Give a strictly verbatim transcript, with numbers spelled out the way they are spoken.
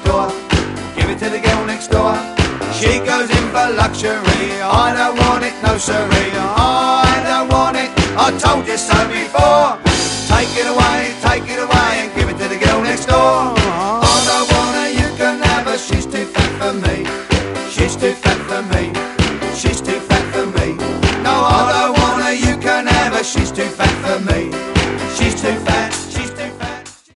next door. Give it to the girl next door. She goes in for luxury. I don't want it, no siree. I don't want it, I told you so before.